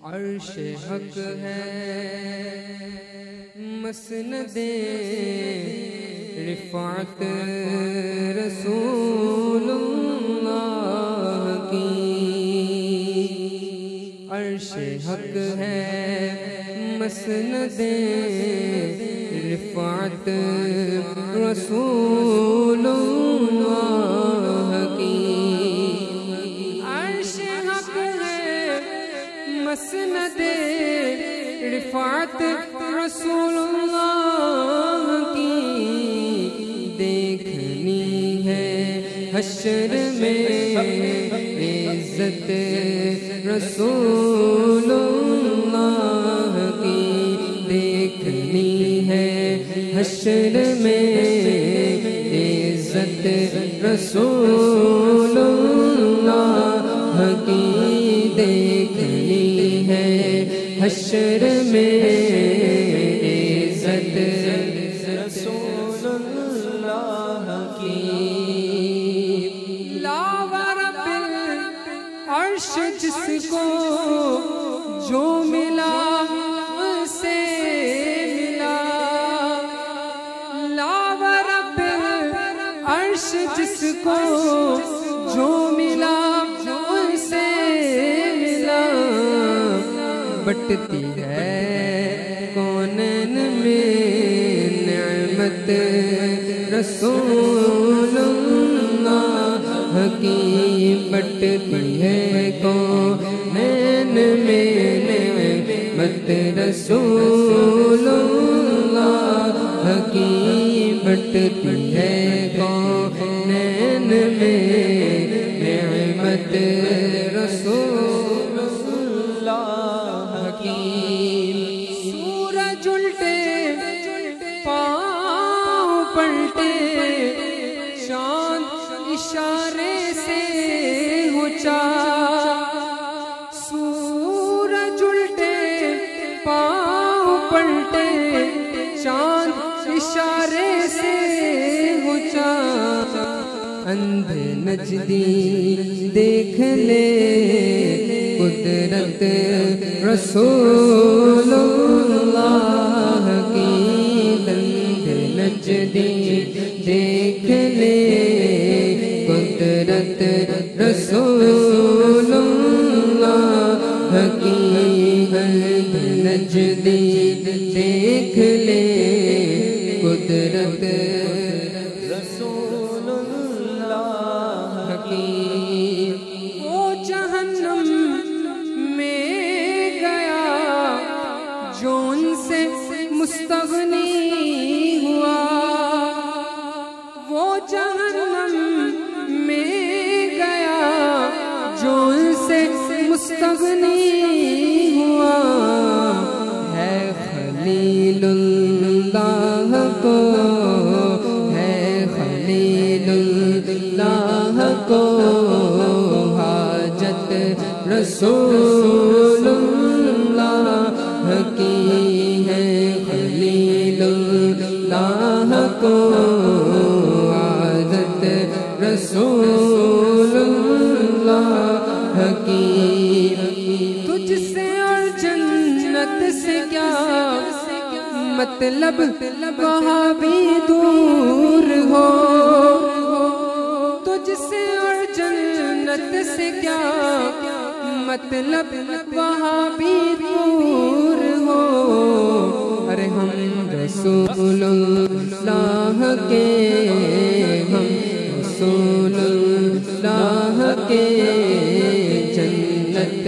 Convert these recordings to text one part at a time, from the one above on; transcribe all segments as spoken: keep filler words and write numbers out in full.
عرش حق ہے مسند رفعت رسول اللہ کی، عرش حق ہے مسند رفعت رسول اللہ کی، عرش حق ہے مسند رفعت رسول اللہ کی، دیکھنی ہے حشر میں عزت رسول اللہ کی، دیکھنی ہے حشر میں عزت رسول اللہ کی، دیکھنی ہے حشر میں عزت رسول اللہ کی، لا ورب العرش جس کو جو ملا سے ملا، لا ورب العرش جس کو جو ملا سے ملا، بٹتی ہے کونین میں نعمت رسول اللہ کی، بٹتی ہے کونین میں نعمت رسول اللہ کی، بٹتی ہے کونین میں نعمت رسول اللہ کی، سورج الٹے پاؤں پلٹے چاند اشارے سے اونچا، سورج الٹے پاؤں پلٹے چاند اشارے سے اونچا، اندھے نجدی دیکھ لے قدرت رسول اللہ کی، اندھے نجدی دیکھ لے قدرت رسول اللہ کی، اندھے نجدی دیکھ لے قدرت رسول اللہ کی، وہ جہنم میں گیا جو ان سے مستغنی ہوا، وہ جہنم میں گیا جو ان سے مستغنی ہوا، ہے خلیل اللہ کو، ہے خلیل اللہ کو حاجت رسول اللہ کی، ہے خلیل اللہ کو حاجت رسول اللہ کی، تجھ سے اور جنت سے کیا مطلب وہاں بھی دور ہو، تجھ سے اور جنت سے کیا مطلب وہاں بھی دور ہو، ارے ہم رسول اللہ کے، ہم رسول اللہ کے، جنت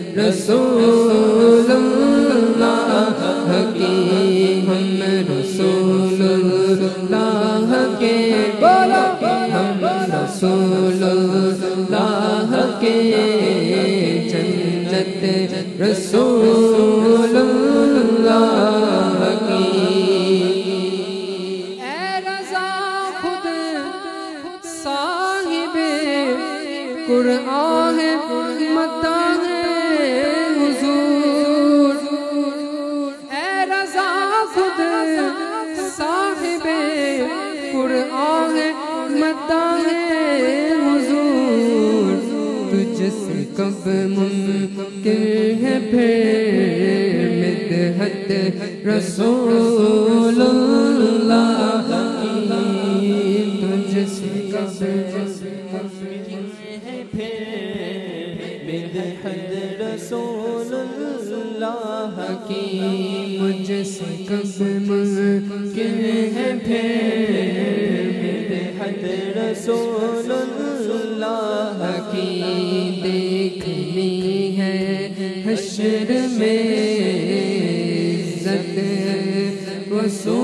رسول اللہ کی، ہم رسول اللہ کے، بولو ہم رسول اللہ کے، جنت رسول اللہ کی، اے رضا خود صاحب قرآن مداح حضور، اے رضا خود صاحب قرآن مداح حضور، تجھ سے کب ممکن ہے پھر رسول اللہ کی تجھ سے کب مدحت رسول اللہ کی مجھ سے کب ممکن ہے پھر مدحت رسول اللہ کی دیکھنی ہے حشر میں عزت رسول